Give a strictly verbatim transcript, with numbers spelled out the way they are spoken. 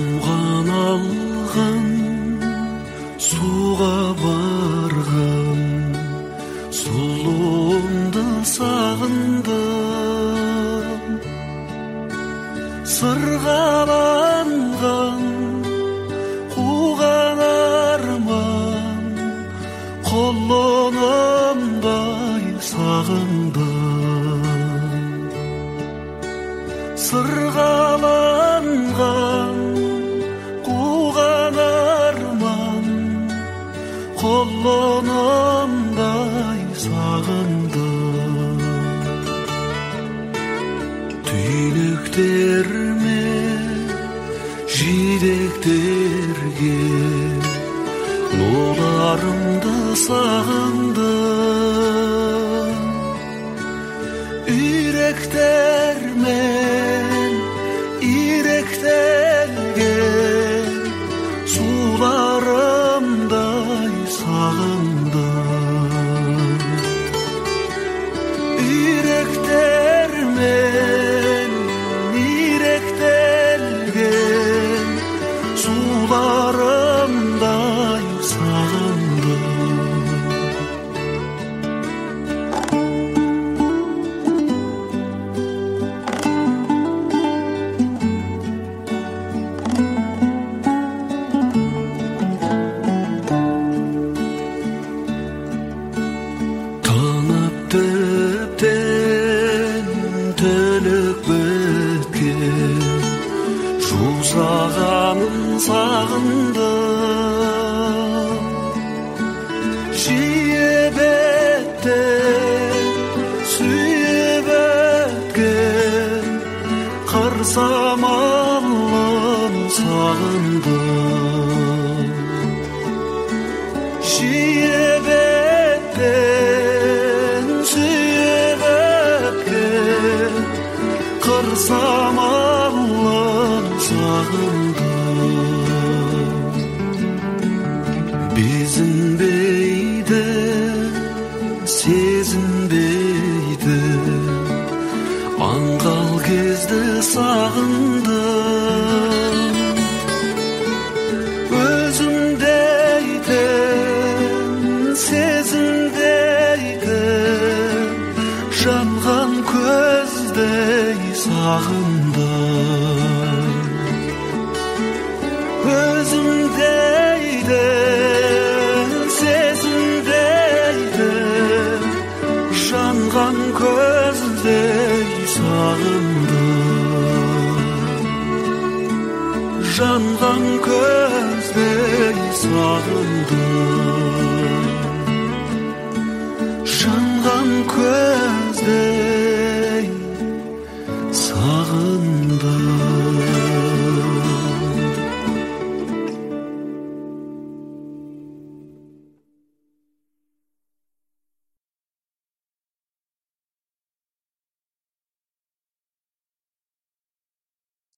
Тамған алған, суға барған, сұлуымды сағындым. Сырғаланған, қуған арман, құлынымдай сағындым. Сырғаланған, қуған арман, құлынымдай сағындым. Түйнектерме жидектерге ноларымды сағындым. Үйректермен иректелген суларымдай сағындым. Үйректермен иректелген суларымдай сағындым. Танып тіптен тілік біткен жусағанын сағындым. Жиі беттен сүйіп өткен қыр самалын сағындым. Жиі беттен сүйіп өткен қыр самалын сағындым. Безінбейді, сезінбейді, аңғал кезді сағындым. Өзімдейтін, сезімдейтін, жанған көздей сағындым. Өзімдейтін, сезімдейтін, жанған көздей сағындым. Жанған көздей сағындым. Жанған көздей сағындым.